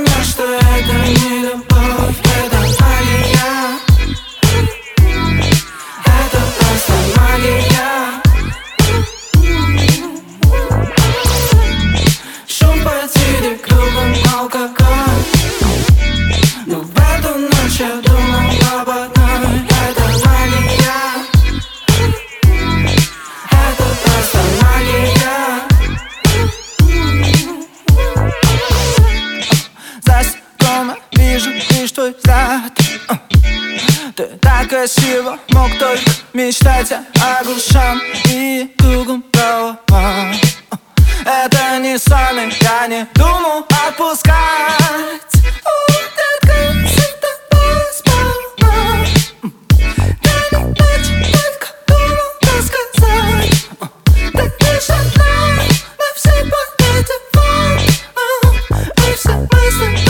понял, что это не любовь, это магия. Это просто магия. Шум по теле, кругом алкоголь. Но в эту ночь я думал об одной. Это магия. Это просто магия. За стеклом вижу лишь твой взгляд. Ты так красиво, мог только мечтать о глушам и кругом голова. Это не сон, и я не думал отпускать. Открылся тобой сполна. Да не ночь, только думал рассказать. Ты лишь одна на всей планете. И все мысли